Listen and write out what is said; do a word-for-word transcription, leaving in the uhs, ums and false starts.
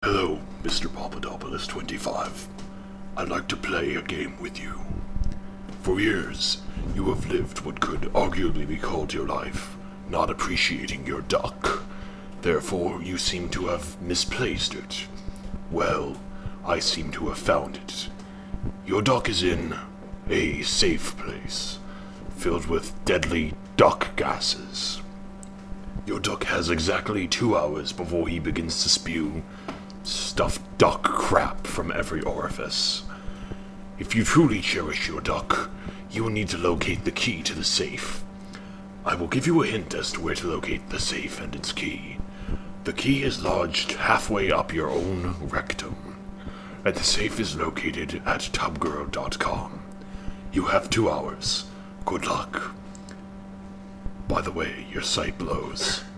Hello, Mister Papadopoulos twenty-five. I'd like to play a game with you. For years, you have lived what could arguably be called your life, not appreciating your duck. Therefore, you seem to have misplaced it. Well, I seem to have found it. Your duck is in a safe place, filled with deadly duck gases. Your duck has exactly two hours before he begins to spew stuffed duck crap from every orifice. If you truly cherish your duck, you will need to locate the key to the safe. I will give you a hint as to where to locate the safe and its key. The key is lodged halfway up your own rectum, and the safe is located at tubgirl dot com. You have two hours. Good luck. By the way, your site blows.